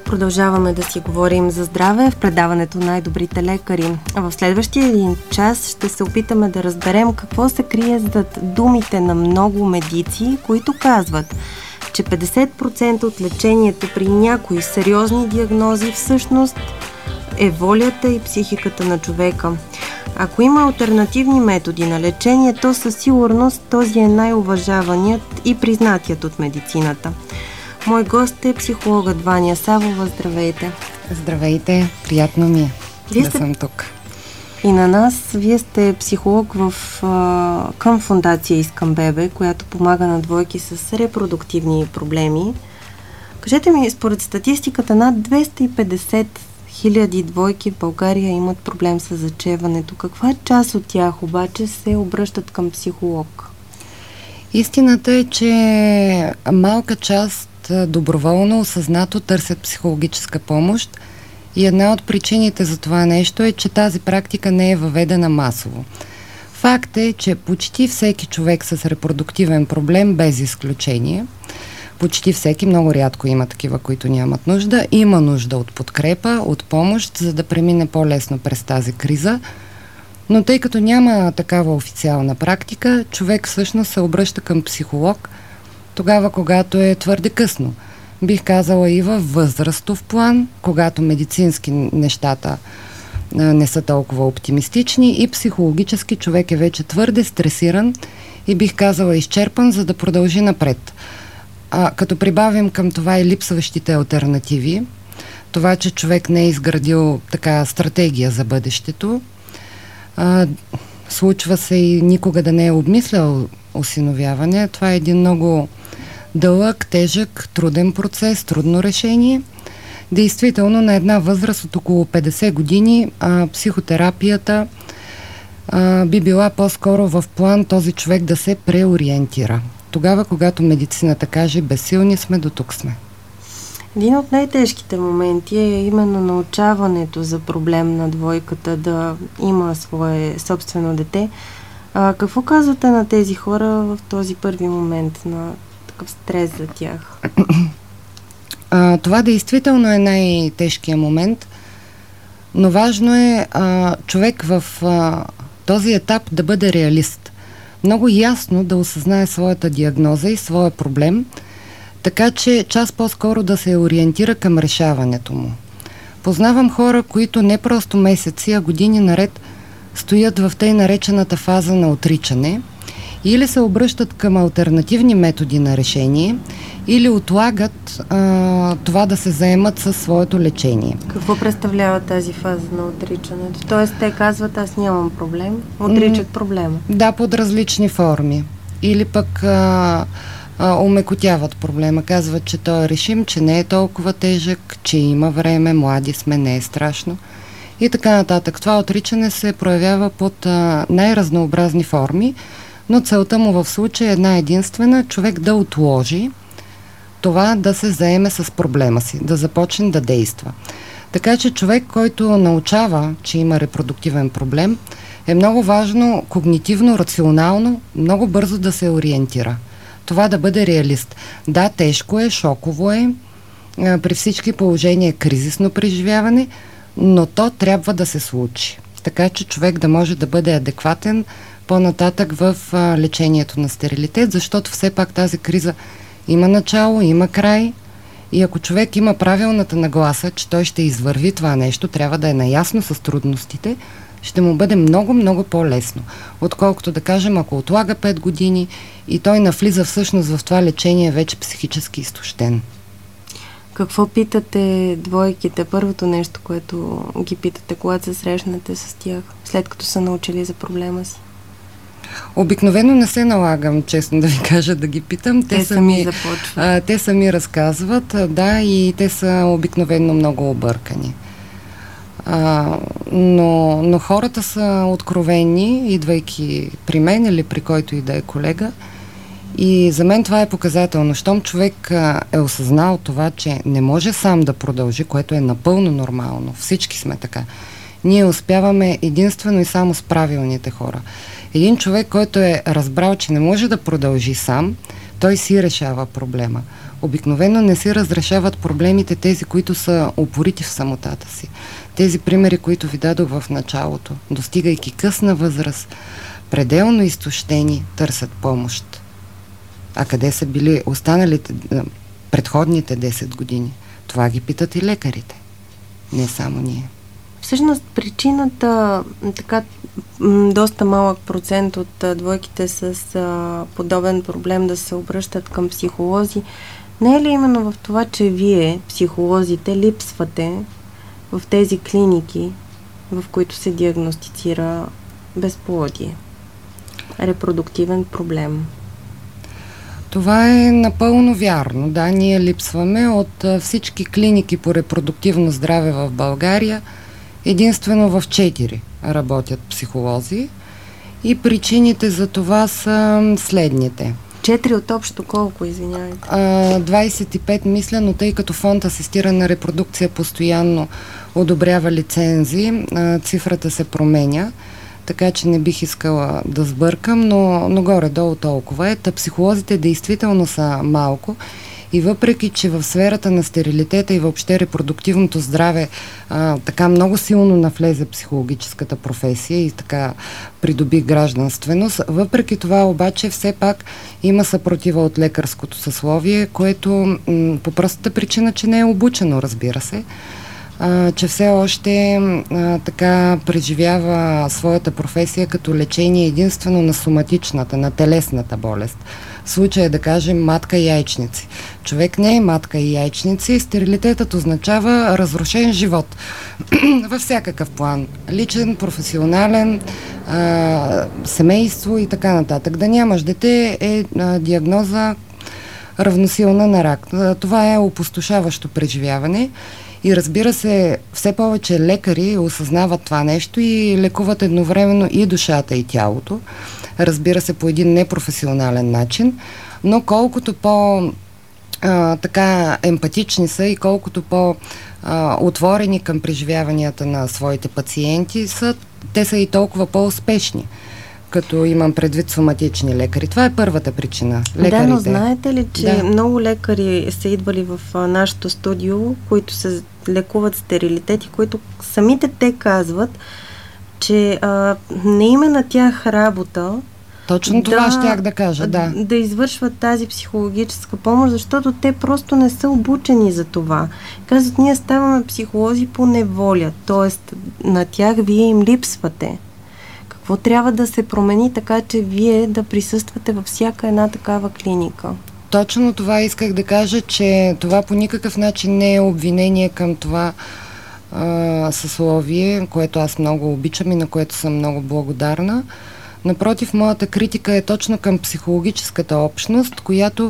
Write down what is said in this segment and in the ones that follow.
Продължаваме да си говорим за здраве в предаването Най-добрите лекари. В следващия един час ще се опитаме да разберем какво се крие зад думите на много медици, които казват, че 50% от лечението при някои сериозни диагнози всъщност е волята и психиката на човека. Ако има алтернативни методи на лечение, то със сигурност този е най-уважаваният и признатият от медицината. Мой гост е психологът Ваня Савова. Здравейте! Здравейте! Приятно ми е да съм тук. И на нас. Вие сте психолог към фондация Искам бебе, която помага на двойки с репродуктивни проблеми. Кажете ми, според статистиката, над 250 000 двойки в България имат проблем с зачеването. Каква част от тях обаче се обръщат към психолог? Истината е, че малка част доброволно, осъзнато търсят психологическа помощ и една от причините за това нещо е, че тази практика не е въведена масово. Факт е, че почти всеки човек с репродуктивен проблем, без изключение, почти всеки, много рядко има такива, които нямат нужда, има нужда от подкрепа, от помощ, за да премине по-лесно през тази криза. Но тъй като няма такава официална практика, човек всъщност се обръща към психолог тогава, когато е твърде късно. Бих казала и във възрастов план, когато медицински нещата не са толкова оптимистични, и психологически човек е вече твърде стресиран и бих казала изчерпан, за да продължи напред. Като прибавим към това и липсващите алтернативи, това, че човек не е изградил така стратегия за бъдещето, случва се и никога да не е обмислял осиновяване. Това е един много дълъг, тежък, труден процес, трудно решение. Действително, на една възраст от около 50 години психотерапията би била по-скоро в план този човек да се преориентира. Тогава, когато медицината каже, безсилни сме, до тук сме. Един от най-тежките моменти е именно научаването за проблем на двойката да има свое собствено дете. Какво казвате на тези хора в този първи момент на такъв стрес за тях? Това действително е най-тежкият момент, но важно е човек в този етап да бъде реалист. Много ясно да осъзнае своята диагноза и своя проблем, така че час по-скоро да се ориентира към решаването му. Познавам хора, които не просто месеци, а години наред стоят в тъй наречената фаза на отричане или се обръщат към алтернативни методи на решение, или отлагат това да се заемат със своето лечение. Какво представлява тази фаза на отричането? Тоест те казват, аз нямам проблем, отричат проблема. Да, под различни форми. Или пък омекотяват проблема. Казват, че той е решим, че не е толкова тежък, че има време, млади сме, не е страшно. И така нататък. Това отричане се проявява под най-разнообразни форми, но целта му в случая е една единствена: човек да отложи това да се заеме с проблема си, да започне да действа. Така че човек, който научава, че има репродуктивен проблем, е много важно когнитивно, рационално, много бързо да се ориентира. Това да бъде реалист. Да, тежко е, шоково е, при всички положения кризисно преживяване, но то трябва да се случи. Така че човек да може да бъде адекватен по-нататък в лечението на стерилитет, защото все пак тази криза има начало, има край, и ако човек има правилната нагласа, че той ще извърви това нещо, трябва да е наясно с трудностите, ще му бъде много, много по-лесно. Отколкото да кажем, ако отлага 5 години и той навлиза всъщност в това лечение вече психически изтощен. Какво питате двойките? Първото нещо, което ги питате, когато се срещнете с тях, след като са научили за проблема си? Обикновено не се налагам, честно да ви кажа, да ги питам. Те сами разказват, да, и те са обикновено много объркани. Но хората са откровени, идвайки при мен или при който и да е колега. И за мен това е показателно. Щом човек е осъзнал това, че не може сам да продължи, което е напълно нормално. Всички сме така. Ние успяваме единствено и само с правилните хора. Един човек, който е разбрал, че не може да продължи сам, той си решава проблема. обикновено не си разрешават проблемите тези, които са упорити в самотата си. Тези примери, които ви дадох в началото, достигайки късна възраст, пределно изтощени, търсят помощ. А къде са били останалите предходните 10 години? Това ги питат и лекарите. Не само ние. Всъщност причината, така доста малък процент от двойките с подобен проблем да се обръщат към психолози, не е ли именно в това, че вие, психолозите, липсвате в тези клиники, в които се диагностицира безплодие, репродуктивен проблем? Това е напълно вярно. Да, ние липсваме от всички клиники по репродуктивно здраве в България. Единствено в 4 работят психолози и причините за това са следните. 4 от общо колко, извинявайте? 25 мисля, но тъй като фонд асистирана репродукция постоянно одобрява лицензи, цифрата се променя, така че не бих искала да сбъркам, но горе-долу толкова е. Психолозите действително са малко и въпреки, че в сферата на стерилитета и въобще репродуктивното здраве така много силно навлезе психологическата професия и така придоби гражданственост, въпреки това обаче все пак има съпротива от лекарското съсловие, което по простата причина, че не е обучено, разбира се, че все още така преживява своята професия като лечение единствено на соматичната, на телесната болест. В случая да кажем матка и яйчници. Човек не е матка и яйчници, стерилитетът означава разрушен живот във всякакъв план. Личен, професионален, семейство и така нататък. Да нямаш дете е диагноза равносилна на рак. Това е опустошаващо преживяване. И разбира се, все повече лекари осъзнават това нещо и лекуват едновременно и душата, и тялото. Разбира се, по един непрофесионален начин, но колкото така емпатични са и колкото отворени към преживяванията на своите пациенти са, те са и толкова по-успешни, като имам предвид соматични лекари. Това е първата причина. Лекарите. Да, но знаете ли, че много лекари са идвали в нашото студио, които се лекуват стерилитети, които самите те казват, че не има на тях работа. Точно това щях да кажа, да. Да извършват тази психологическа помощ, защото те просто не са обучени за това. Казват, ние ставаме психолози по неволя, т.е. на тях вие им липсвате. Какво трябва да се промени така, че вие да присъствате във всяка една такава клиника? Точно това исках да кажа, че това по никакъв начин не е обвинение към това съсловие, което аз много обичам и на което съм много благодарна. Напротив, моята критика е точно към психологическата общност, която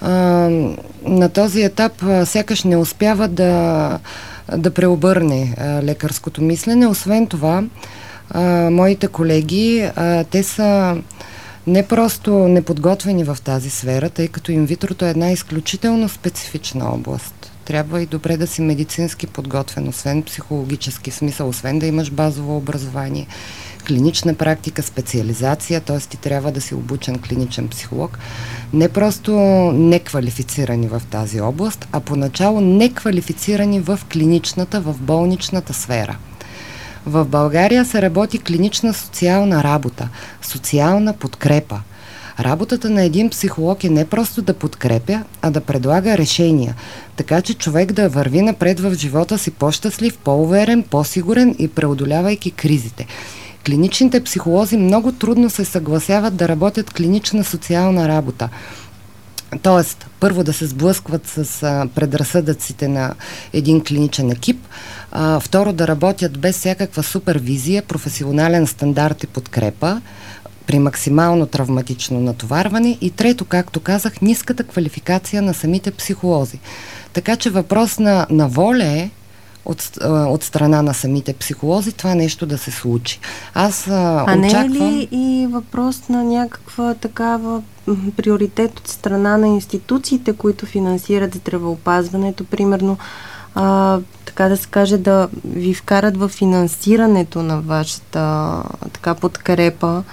на този етап сякаш не успява да преобърне лекарското мислене. Освен това, моите колеги, те са не просто неподготвени в тази сфера, тъй като инвитрото е една изключително специфична област. Трябва и добре да си медицински подготвен, освен психологически смисъл, освен да имаш базово образование, клинична практика, специализация, т.е. ти трябва да си обучен клиничен психолог. Не просто неквалифицирани в тази област, а поначало неквалифицирани в клиничната, в болничната сфера. В България се работи клинична социална работа, социална подкрепа. Работата на един психолог е не просто да подкрепя, а да предлага решения, така че човек да върви напред в живота си по-щастлив, по-уверен, по-сигурен и преодолявайки кризите. Клиничните психолози много трудно се съгласяват да работят клинична социална работа. Тоест, първо да се сблъскват с предразсъдъците на един клиничен екип, второ да работят без всякаква супервизия, професионален стандарт и подкрепа, при максимално травматично натоварване и трето, както казах, ниската квалификация на самите психолози. Така че въпрос на воля е от страна на самите психолози това нещо да се случи. Аз очаквам... не е ли и въпрос на някаква такава приоритет от страна на институциите, които финансират здравеопазването, примерно така да се каже, да ви вкарат в финансирането на вашата така подкрепа,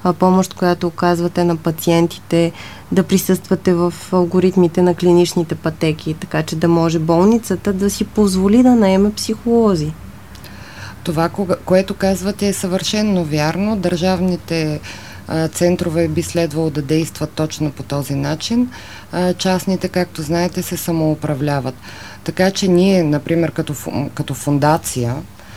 помощ, която оказвате на пациентите, да присъствате в алгоритмите на клиничните пътеки, така че да може болницата да си позволи да наеме психолози. Това, което казвате, е съвършенно вярно. Държавните центрове би следвало да действат точно по този начин. Частните, както знаете, се самоуправляват. Така че ние, например, като фондация,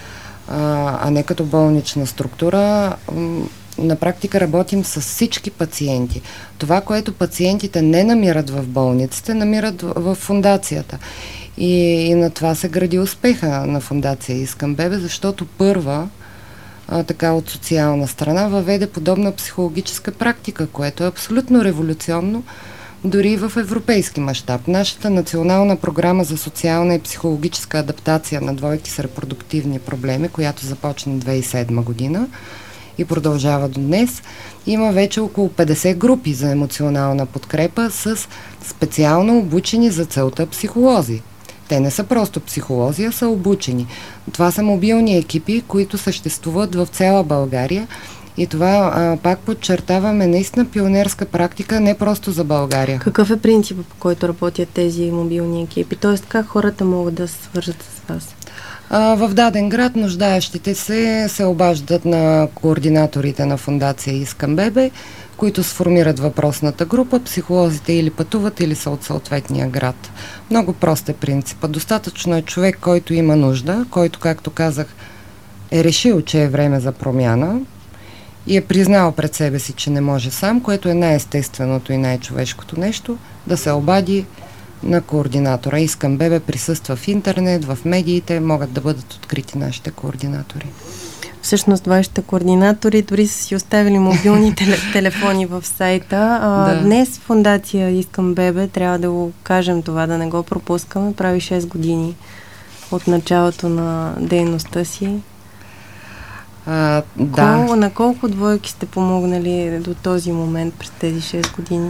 а не като болнична структура, на практика работим с всички пациенти. Това, което пациентите не намират в болниците, намират в фондацията. И на това се гради успеха на фондация Искам бебе, защото първа, така от социална страна, въведе подобна психологическа практика, което е абсолютно революционно, дори и в европейски мащаб. Нашата национална програма за социална и психологическа адаптация на двойки с репродуктивни проблеми, която започна 2007 година и продължава до днес, има вече около 50 групи за емоционална подкрепа с специално обучени за целта психолози. Те не са просто психолози, а са обучени. Това са мобилни екипи, които съществуват в цяла България и това, пак подчертаваме, наистина пионерска практика, не просто за България. Какъв е принципът, по който работят тези мобилни екипи? Тоест, как хората могат да се свържат с вас? В даден град нуждаещите се обаждат на координаторите на фондация Искам бебе, които сформират въпросната група. Психолозите или пътуват, или са от съответния град. Много прост е принципът. Достатъчно е човек, който има нужда, който, както казах, е решил, че е време за промяна и е признал пред себе си, че не може сам, което е най-естественото и най-човешкото нещо, да се обади на координатора. Искам бебе присъства в интернет, в медиите, могат да бъдат открити нашите координатори. Всъщност, вашите координатори дори са си оставили мобилни телефони в сайта. Да. Днес фондация Искам бебе, трябва да го кажем това, да не го пропускаме, прави 6 години от началото на дейността си. Да. На колко двойки сте помогнали до този момент през тези 6 години?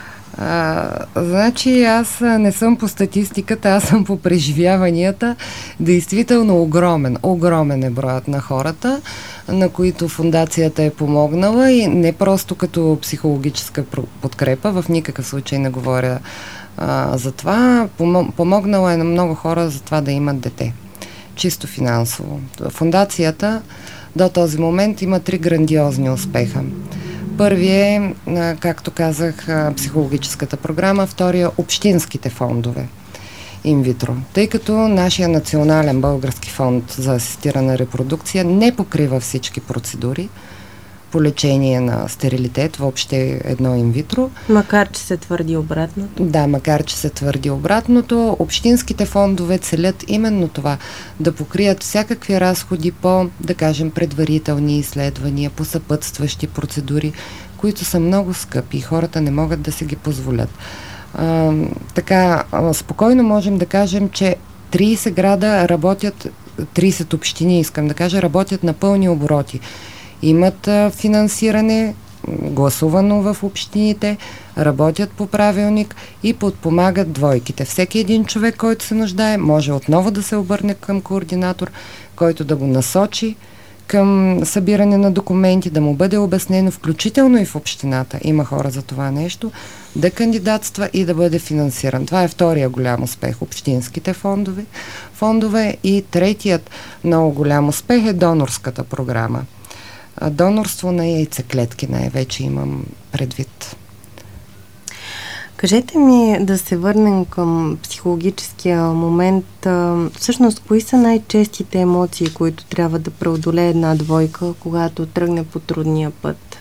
Значи аз не съм по статистиката, аз съм по преживяванията. Действително огромен е броят на хората, на които фондацията е помогнала и не просто като психологическа подкрепа, в никакъв случай не говоря за това. Помогнала е на много хора за това да имат дете. Чисто финансово. Фондацията до този момент има 3 грандиозни успеха. Първият е, както казах, психологическата програма, втория – общинските фондове инвитро. Тъй като нашия национален български фонд за асистирана репродукция не покрива всички процедури по лечение на стерилитет, въобще едно инвитро. Макар, че се твърди обратното. Да, макар, че се твърди обратното, общинските фондове целят именно това, да покрият всякакви разходи по, да кажем, предварителни изследвания, по съпътстващи процедури, които са много скъпи и хората не могат да се ги позволят. Така, спокойно можем да кажем, че 30 града работят, 30 общини, искам да кажа, работят на пълни обороти. Имат финансиране, гласувано в общините, работят по правилник и подпомагат двойките. Всеки един човек, който се нуждае, може отново да се обърне към координатор, който да го насочи към събиране на документи, да му бъде обяснено, включително и в общината. Има хора за това нещо, да кандидатства и да бъде финансиран. Това е втория голям успех, общинските фондове. И третият много голям успех е донорската програма. Донорство на яйцеклетки най-вече имам предвид. Кажете ми, да се върнем към психологическия момент. Всъщност, кои са най-честите емоции, които трябва да преодолее една двойка, когато тръгне по трудния път?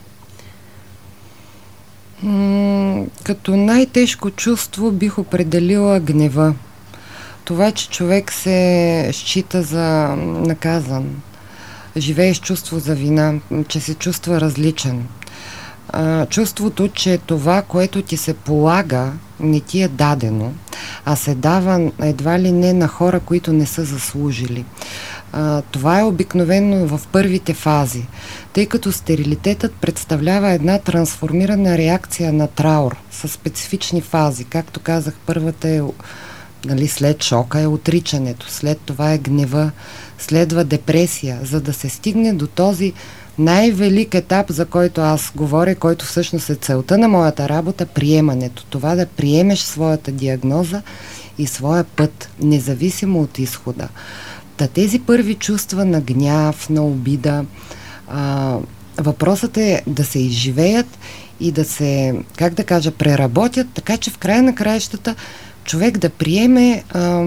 Като най-тежко чувство бих определила гнева. Това, че човек се счита за наказан, живее с чувство за вина, че се чувства различен. Чувството, че това, което ти се полага, не ти е дадено, а се дава едва ли не на хора, които не са заслужили. Това е обикновено в първите фази, тъй като стерилитетът представлява една трансформирана реакция на траур със специфични фази. Както казах, първата е, след шока е отричането, след това е гнева, следва депресия, за да се стигне до този най-велик етап, за който аз говоря, който всъщност е целта на моята работа, приемането. Това да приемеш своята диагноза и своя път, независимо от изхода. Тези първи чувства на гняв, на обида, въпросът е да се изживеят и да се, как да кажа, преработят, така че в края на краищата човек да приеме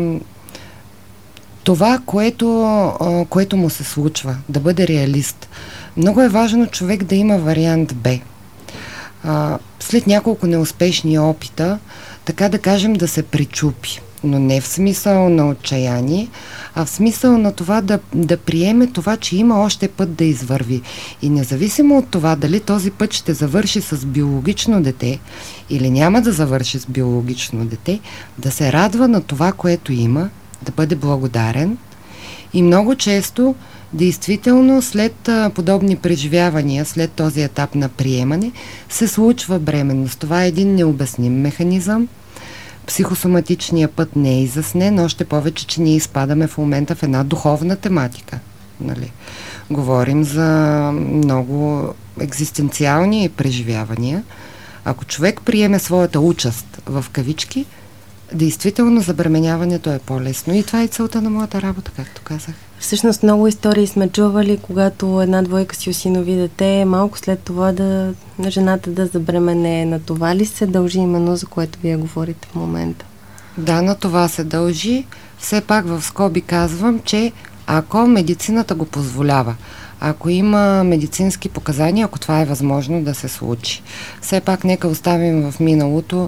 това, което му се случва, да бъде реалист. Много е важно човек да има вариант Б. След няколко неуспешни опита, така да кажем, да се пречупи. Но не в смисъл на отчаяние, а в смисъл на това да приеме това, че има още път да извърви. И независимо от това дали този път ще завърши с биологично дете или няма да завърши с биологично дете, да се радва на това, което има, да бъде благодарен. И много често, действително, след подобни преживявания, след този етап на приемане, се случва бременност. Това е един необясним механизъм. Психосоматичният път не е изяснен, още повече, че ние изпадаме в момента в една духовна тематика. Нали? Говорим за много екзистенциални преживявания. Ако човек приеме своята участ в кавички, действително забременяването е по-лесно. И това е целта на моята работа, както казах. Всъщност много истории сме чували, когато една двойка си осинови дете, малко след това жената да забремене. На това ли се дължи именно, за което вие говорите в момента? Да, на това се дължи. Все пак в скоби казвам, че ако медицината го позволява, ако има медицински показания, ако това е възможно да се случи. Все пак нека оставим в миналото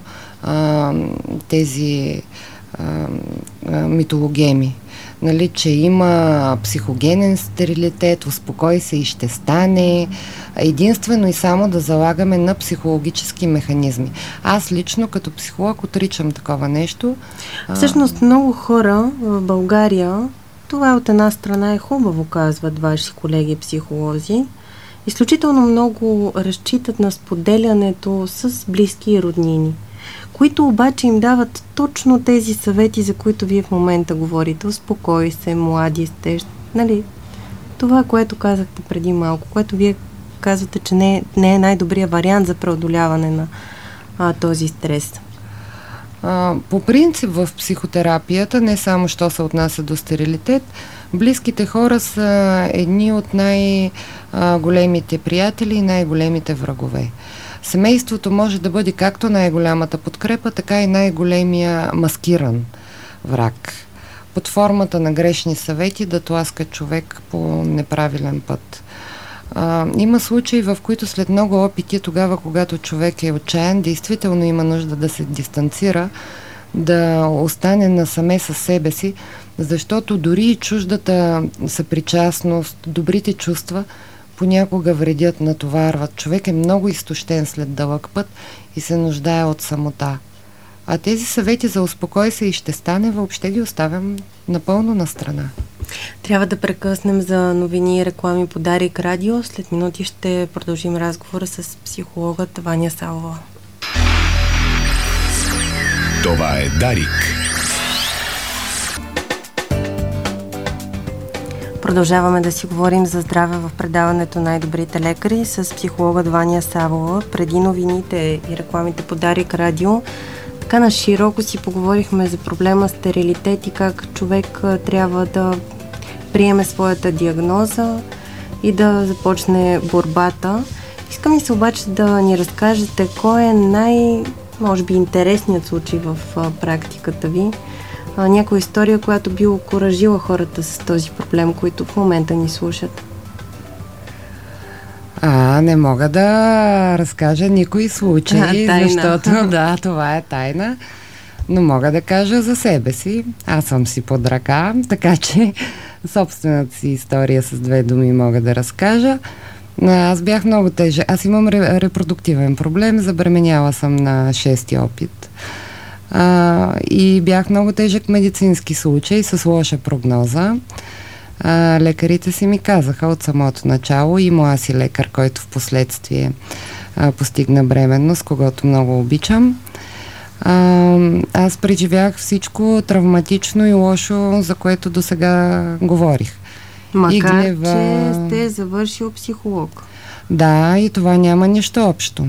тези митологеми. Нали, че има психогенен стерилитет, успокой се и ще стане. Единствено и само да залагаме на психологически механизми. Аз лично като психолог отричам такова нещо. Всъщност много хора в България, това от една страна е хубаво, казват ваши колеги психолози, изключително много разчитат на споделянето с близки и роднини, които обаче им дават точно тези съвети, за които вие в момента говорите. Успокой се, млади сте. Нали? Това, което казахте преди малко, което вие казвате, че не е най-добрият вариант за преодоляване на този стрес. По принцип в психотерапията, не само що се отнася до стерилитет, близките хора са едни от най-големите приятели и най-големите врагове. Семейството може да бъде както най-голямата подкрепа, така и най-големия маскиран враг. Под формата на грешни съвети да тласка човек по неправилен път. Има случаи, в които след много опити, тогава, когато човек е отчаян, действително има нужда да се дистанцира, да остане насаме със себе си, защото дори и чуждата съпричастност, добрите чувства понякога вредят, натоварват. Човек е много изтощен след дълъг път и се нуждае от самота. А тези съвети за успокой се и ще стане, въобще ги оставям напълно на страна. Трябва да прекъснем за новини и реклами по Дарик Радио. След минути ще продължим разговора с психологът Ваня Савова. Това е Дарик. Продължаваме да си говорим за здраве в предаването Най-добрите лекари с психологът Ваня Савова. Преди новините и рекламите по Дарик Радио, така на широко си поговорихме за проблема стерилитет и как човек трябва да приеме своята диагноза и да започне борбата. Искам ли се обаче да ни разкажете кой е може би интересният случай в практиката ви? Някоя история, която би окуражила хората с този проблем, които в момента ни слушат. Не мога да разкажа никой случай, защото това е тайна. Но мога да кажа за себе си. Аз съм си под ръка, така че собствената си история с 2 думи мога да разкажа. Аз бях много тежък. Аз имам репродуктивен проблем. Забременяла съм на 6-ти опит. И бях много тежък медицински случай с лоша прогноза. Лекарите си ми казаха от самото начало, и моя си лекар, който в последствие постигна бременност, когото много обичам. Аз преживях всичко травматично и лошо, за което досега говорих. Макар, и гнева. че сте завършил психолог. Да, и това няма нищо общо.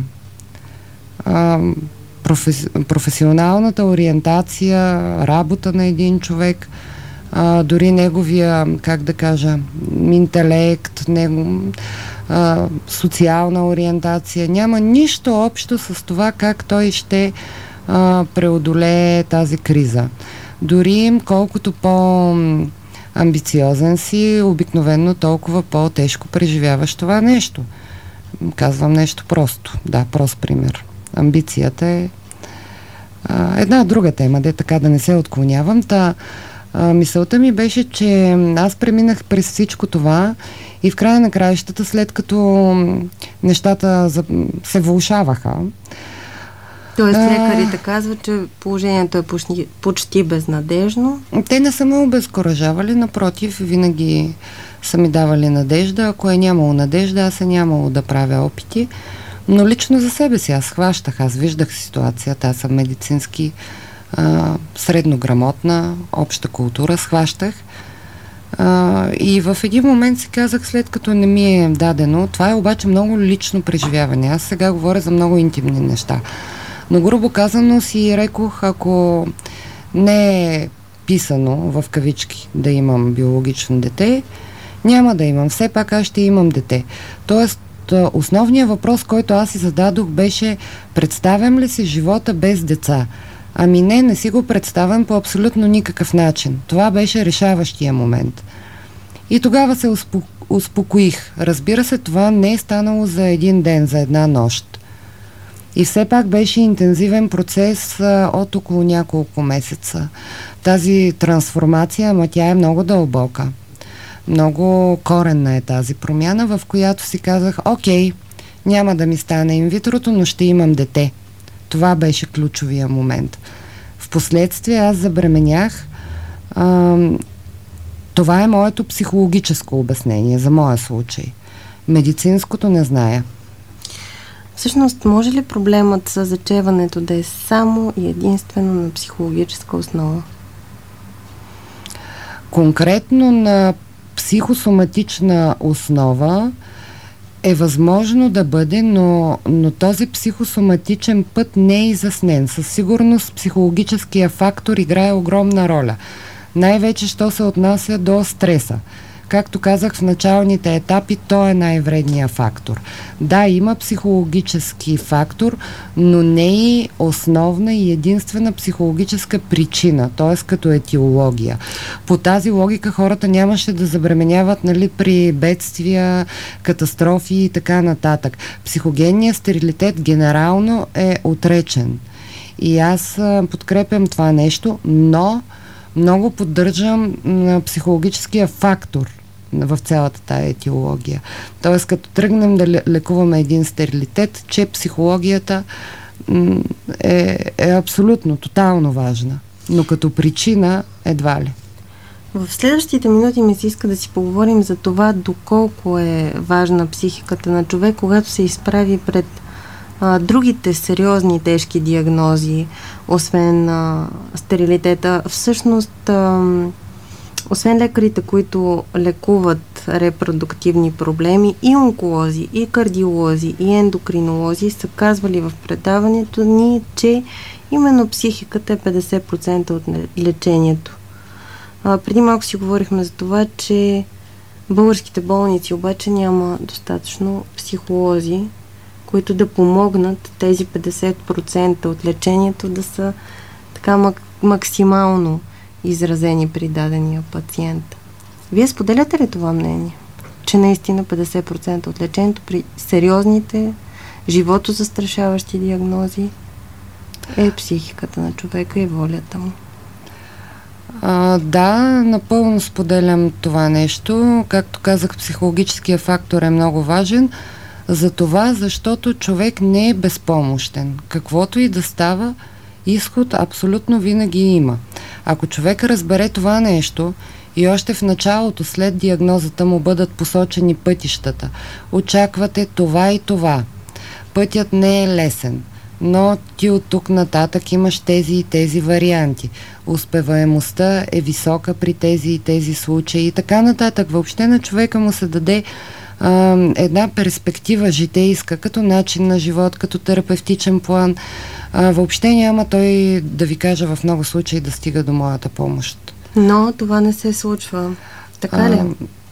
Професионалната ориентация, работа на един човек, дори неговия, как да кажа, интелект, социална ориентация, няма нищо общо с това как той ще преодолее тази криза. Дори колкото по-амбициозен си, обикновено толкова по-тежко преживяваш това нещо. Казвам нещо просто. Да, прост пример. Амбицията е една друга тема, така да не се отклонявам. Мисълта ми беше, че аз преминах през всичко това и в края на краищата, след като нещата се влошаваха. Тоест лекарите казват, че положението е почти безнадежно. Те не са ме обезкуражавали, напротив, винаги са ми давали надежда. Ако е нямало надежда, аз е нямало да правя опити. Но лично за себе си аз хващах, аз виждах ситуацията, аз съм медицински среднограмотна, обща култура, схващах. И в един момент си казах, след като не ми е дадено, това е обаче много лично преживяване. Аз сега говоря за много интимни неща. Но грубо казано си рекох, ако не е писано в кавички да имам биологично дете, няма да имам. Все пак аз ще имам дете. Тоест, основният въпрос, който аз си зададох, беше: представям ли си живота без деца? Ами не си го представям по абсолютно никакъв начин. Това беше решаващия момент. И тогава се успокоих. Разбира се, това не е станало за един ден, за една нощ. И все пак беше интензивен процес от около няколко месеца. Тази трансформация, ама тя е много дълбока. Много коренна е тази промяна, в която си казах: окей, няма да ми стане инвитрото, но ще имам дете. Това беше ключовия момент. Впоследствие аз забременях. Това е моето психологическо обяснение за моя случай. Медицинското не зная. Всъщност, може ли проблемът с зачеването да е само и единствено на психологическа основа? Конкретно на психосоматична основа е възможно да бъде, но този психосоматичен път не е изяснен. Със сигурност психологическия фактор играе огромна роля. Най-вече, що се отнася до стреса. Както казах в началните етапи, той е най-вредният фактор. Да, има психологически фактор, но не и основна и единствена психологическа причина, т.е. като етиология. По тази логика хората нямаше да забременяват, при бедствия, катастрофи и така нататък. Психогенният стерилитет генерално е отречен. И аз подкрепям това нещо, но много поддържам психологическия фактор в цялата тая етиология. Тоест, като тръгнем да лекуваме един стерилитет, че психологията е абсолютно, тотално важна. Но като причина едва ли. В следващите минути ми се иска да си поговорим за това доколко е важна психиката на човек, когато се изправи пред другите сериозни тежки диагнози, освен стерилитета. Всъщност, освен лекарите, които лекуват репродуктивни проблеми, и онколози, и кардиолози, и ендокринолози са казвали в предаването ни, че именно психиката е 50% от лечението. Преди малко си говорихме за това, че българските болници обаче няма достатъчно психолози, които да помогнат тези 50% от лечението да са така максимално изразени при дадения пациент. Вие споделяте ли това мнение? Че наистина 50% от лечението при сериозните, животозастрашаващи диагнози е психиката на човека и волята му? Да, напълно споделям това нещо. Както казах, психологическия фактор е много важен. За това, защото човек не е безпомощен. Каквото и да става, изход абсолютно винаги има. Ако човек разбере това нещо и още в началото, след диагнозата му бъдат посочени пътищата, очаквате това и това. Пътят не е лесен. но ти от тук нататък имаш тези и тези варианти. Успеваемостта е висока при тези и тези случаи и така нататък. Въобще на човека му се даде една перспектива житейска, като начин на живот, като терапевтичен план. Въобще няма той да ви кажа в много случаи да стига до моята помощ. Но това не се случва. Така ли?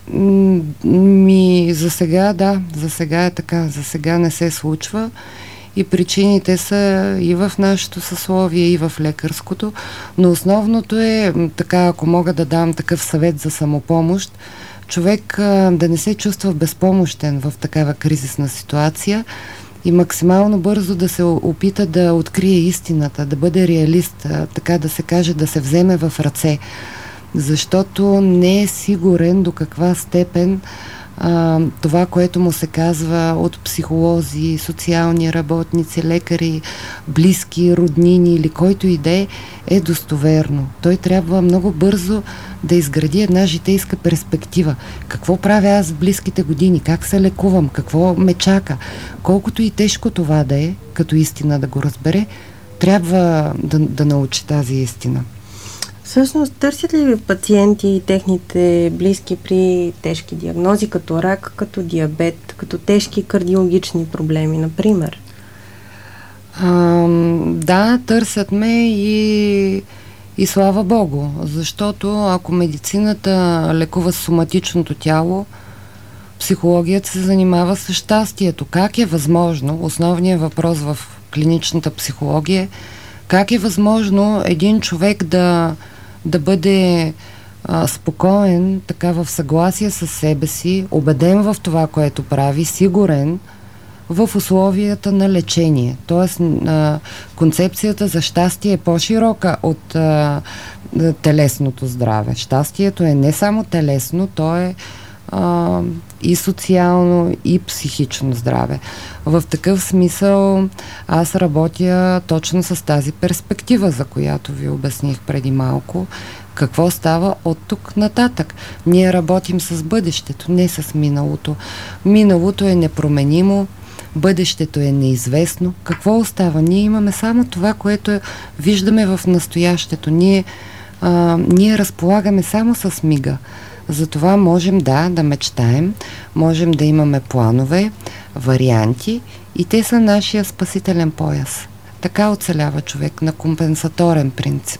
За сега, да. За сега е така. За сега не се случва. И причините са и в нашето съсловие, и в лекарското. Но основното е, така, ако мога да дам такъв съвет за самопомощ, човек да не се чувства безпомощен в такава кризисна ситуация и максимално бързо да се опита да открие истината, да бъде реалист, така да се каже, да се вземе в ръце. Защото не е сигурен до каква степен това, което му се казва от психолози, социални работници, лекари, близки, роднини или който и да е достоверно. Той трябва много бързо да изгради една житейска перспектива. Какво правя аз в близките години? Как се лекувам? Какво ме чака? Колкото и тежко това да е, като истина да го разбере, трябва да научи тази истина. Всъщност, търсят ли пациенти и техните близки при тежки диагнози, като рак, като диабет, като тежки кардиологични проблеми, например? Да, търсят ме и слава Богу, защото ако медицината лекува соматичното тяло, психологията се занимава с щастието. Как е възможно, основният въпрос в клиничната психология е, как е възможно един човек да бъде спокоен, така в съгласие с себе си, убеден в това, което прави, сигурен в условията на лечение. Тоест, концепцията за щастие е по-широка от телесното здраве. Щастието е не само телесно, то е и социално, и психично здраве. В такъв смисъл аз работя точно с тази перспектива, за която ви обясних преди малко. Какво става от тук нататък? Ние работим с бъдещето, не с миналото. Миналото е непроменимо, бъдещето е неизвестно. Какво остава? Ние имаме само това, което виждаме в настоящето. Ние разполагаме само с мига. Затова можем да мечтаем, можем да имаме планове, варианти и те са нашия спасителен пояс. Така оцелява човек на компенсаторен принцип.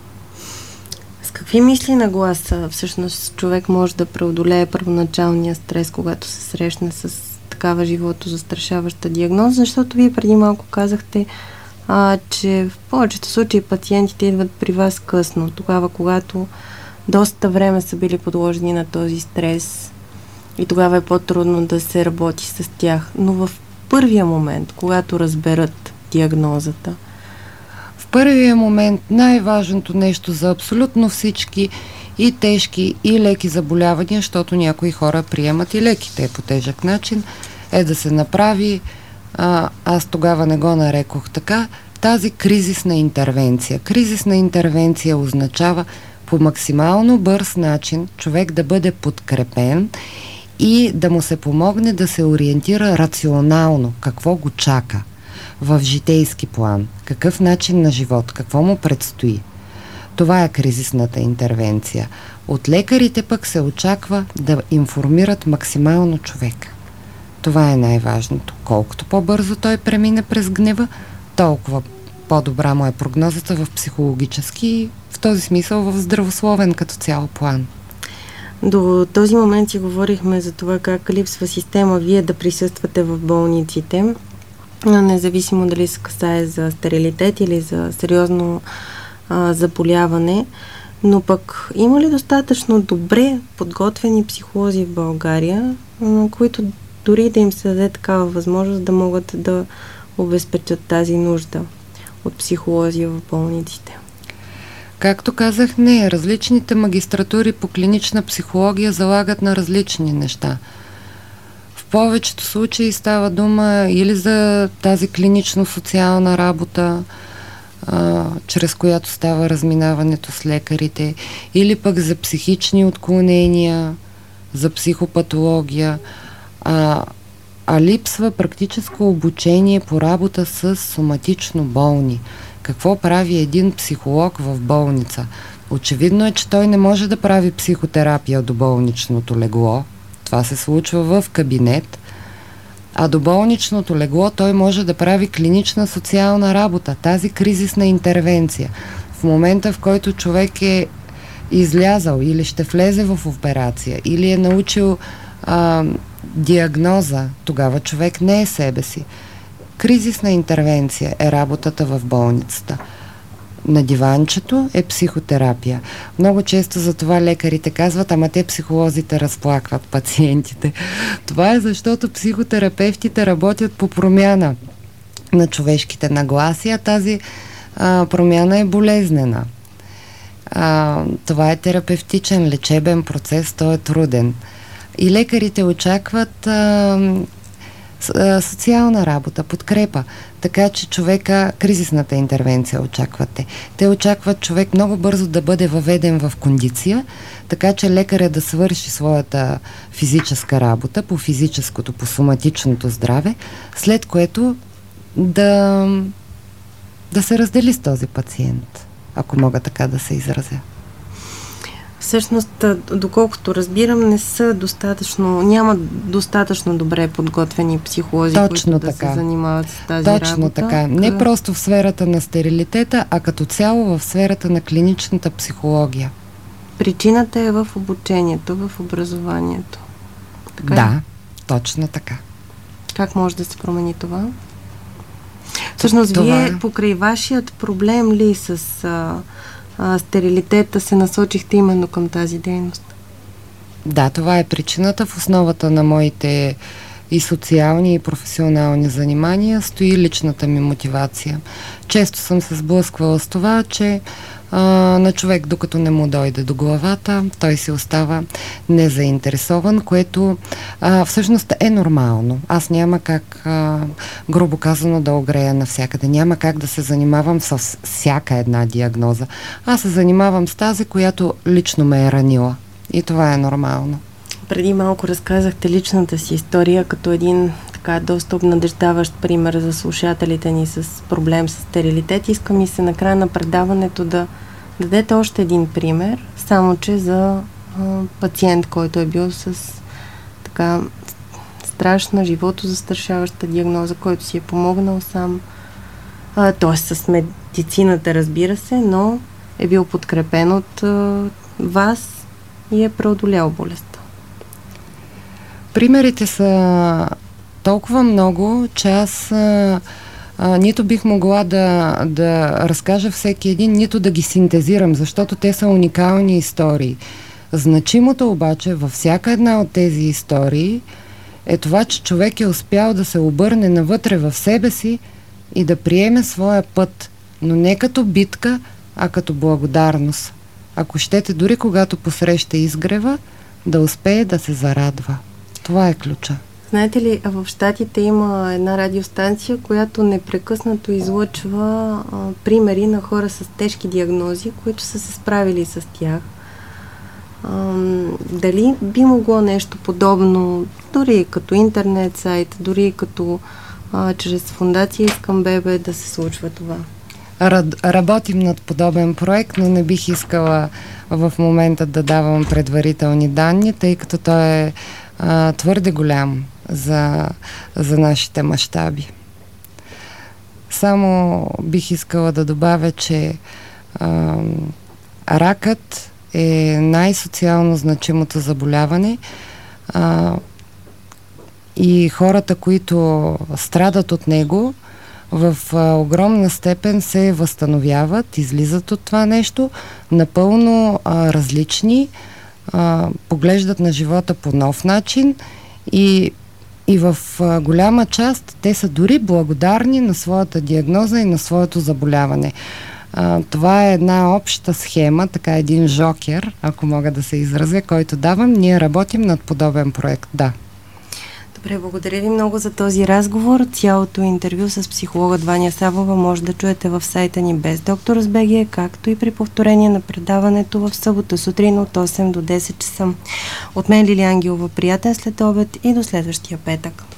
С какви мисли на гласа всъщност човек може да преодолее първоначалния стрес, когато се срещне с такава животозастрашаваща диагноза? Защото вие преди малко казахте, че в повечето случаи пациентите идват при вас късно, тогава когато доста време са били подложени на този стрес и тогава е по-трудно да се работи с тях. Но в първия момент, когато разберат диагнозата? В първия момент най-важното нещо за абсолютно всички и тежки, и леки заболявания, защото някои хора приемат и леките по тежък начин, е да се направи, аз тогава не го нарекох така, тази кризисна интервенция. Кризисна интервенция означава по максимално бърз начин човек да бъде подкрепен и да му се помогне да се ориентира рационално какво го чака в житейски план, какъв начин на живот, какво му предстои. Това е кризисната интервенция. От лекарите пък се очаква да информират максимално човек. Това е най-важното. Колкото по-бързо той премине през гнева, толкова по-добра му е прогнозата в психологически и в този смисъл в здравословен като цяло план. До този момент си говорихме за това как липсва система вие да присъствате в болниците, независимо дали се касае за стерилитет или за сериозно заболяване, но пък има ли достатъчно добре подготвени психолози в България, които дори да им се даде такава възможност да могат да обезпечат тази нужда от психолози в болниците? Както казах, не. Различните магистратури по клинична психология залагат на различни неща. В повечето случаи става дума или за тази клинично-социална работа, чрез която става разминаването с лекарите, или пък за психични отклонения, за психопатология. а липсва практическо обучение по работа с соматично болни. Какво прави един психолог в болница? Очевидно е, че той не може да прави психотерапия до болничното легло. Това се случва в кабинет. А до болничното легло той може да прави клинична социална работа, тази кризисна интервенция. В момента, в който човек е излязал или ще влезе в операция, или е научил диагноза, тогава човек не е себе си. Кризисна интервенция е работата в болницата. На диванчето е психотерапия. Много често за това лекарите казват, ама те психолозите разплакват пациентите. Това е защото психотерапевтите работят по промяна на човешките нагласи, а тази промяна е болезнена. Това е терапевтичен, лечебен процес, той е труден. И лекарите очакват социална работа, подкрепа, така че човека, кризисната интервенция очаквате. Те очакват човек много бързо да бъде въведен в кондиция, така че лекаря да свърши своята физическа работа по физическото, по соматичното здраве, след което да се раздели с този пациент, ако мога така да се изразя. Всъщност, доколкото разбирам, няма достатъчно добре подготвени психолози, точно които така да се занимават с тази работа. Точно така. Не просто в сферата на стерилитета, а като цяло в сферата на клиничната психология. Причината е в обучението, в образованието. Така да, точно така. Как може да се промени това? Всъщност, вие покрай вашият проблем ли с стерилитета се насочихте именно към тази дейност? Да, това е причината. В основата на моите и социални, и професионални занимания стои личната ми мотивация. Често съм се сблъсквала с това, че на човек, докато не му дойде до главата, той си остава незаинтересован, което всъщност е нормално. Аз няма как, грубо казано, да огрея навсякъде. Няма как да се занимавам с всяка една диагноза. Аз се занимавам с тази, която лично ме е ранила. И това е нормално. Преди малко разказахте личната си история като един така доста обнадеждаващ пример за слушателите ни с проблем с стерилитет. Искам и се накрая на предаването да дадете още един пример, само че за пациент, който е бил с така страшна, живото застрашаваща диагноза, който си е помогнал сам, т.е. с медицината, разбира се, но е бил подкрепен от вас и е преодолял болестта. Примерите са толкова много, че аз нито бих могла да разкажа всеки един, нито да ги синтезирам, защото те са уникални истории. Значимото обаче във всяка една от тези истории е това, че човек е успял да се обърне навътре в себе си и да приеме своя път, но не като битка, а като благодарност. Ако щете, дори когато посреща изгрева, да успее да се зарадва. Това е ключа. Знаете ли, в Щатите има една радиостанция, която непрекъснато излъчва примери на хора с тежки диагнози, които са се справили с тях. Дали би могло нещо подобно, дори като интернет сайт, дори като чрез фондация Искам бебе да се случва това? Работим над подобен проект, но не бих искала в момента да давам предварителни данни, тъй като той е твърде голям за нашите мащаби. Само бих искала да добавя, че ракът е най-социално значимото заболяване и хората, които страдат от него, в огромна степен се възстановяват, излизат от това нещо, напълно различни, поглеждат на живота по нов начин и в голяма част те са дори благодарни на своята диагноза и на своето заболяване. Това е една обща схема, така един жокер, ако мога да се изразя, който давам. Ние работим над подобен проект, да. Добре, благодаря ви много за този разговор. Цялото интервю с психолога Ваня Савова може да чуете в сайта ни Без доктор с БГ, както и при повторение на предаването в събота сутрин от 8 до 10 часа. От мен Лилия Ангелова, приятен следобед и до следващия петък.